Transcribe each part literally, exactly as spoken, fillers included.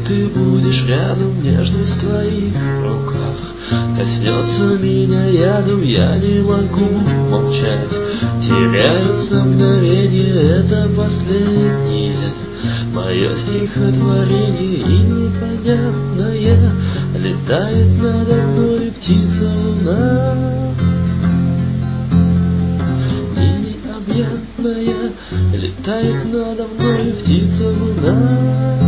ты будешь рядом, нежность в твоих руках коснется меня ядом, я не могу молчать. Теряются мгновения, это последнее мое стихотворение, и непонятное летает надо мной птица луна. И необъятная летает надо мной птица луна.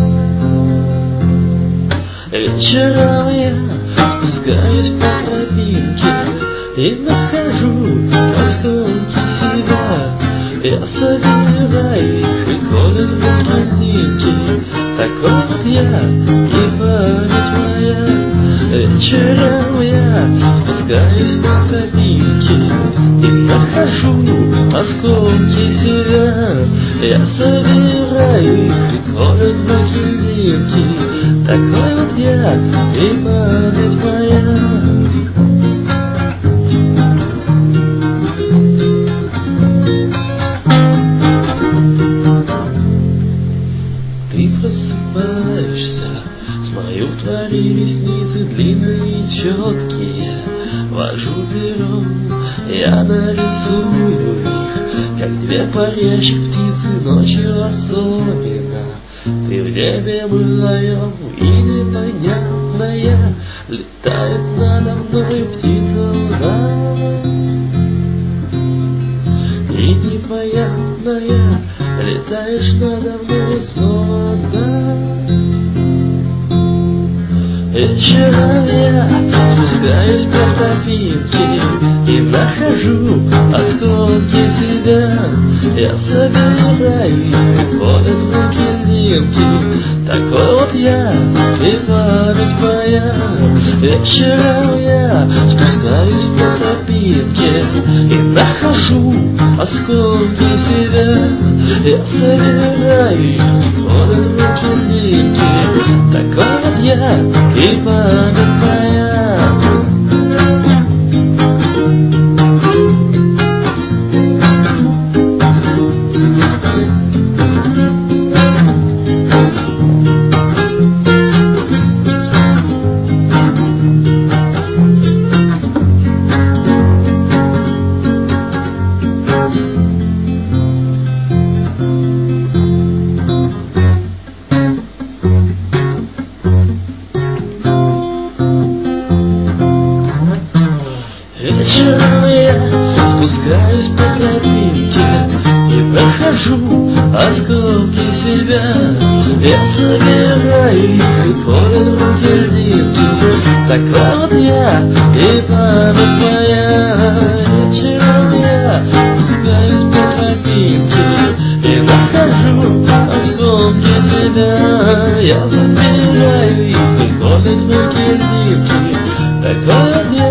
Вечером я спускаюсь по тропинке и нахожу осколки себя. Я собираю их и колю в картинки. Такой вот я и память моя. Вечером я спускаюсь по тропинке и нахожу осколки себя. Я собираю их и колю в картинки. Такой вот я и память моя. Ты просыпаешься, смою в твои ресницы длинные и четкие. Вожу пером, я нарисую их, как две парящих птицы ночью особенно. Ты в небе моем, и непонятная летает надо мной птица луна. И непонятная летаешь надо мной снова одна. Вечером я спускаюсь по тропинке и нахожу осколки себя. Я собираю их, ходят в руки линки. Такой вот я и память моя. Вечером я спускаюсь по тропинке и нахожу осколки себя. Я собираю их, ходят в руки линки. Такой вот я и память моя. Вечером я спускаюсь по тропинке и нахожу осколки себя. Я собираю их и ходят в руки льдинки. Такой вот я и память моя. Вечером я спускаюсь по тропинке и нахожу осколки себя. Я собираю их и ходят в руки льдинки. Такой вот я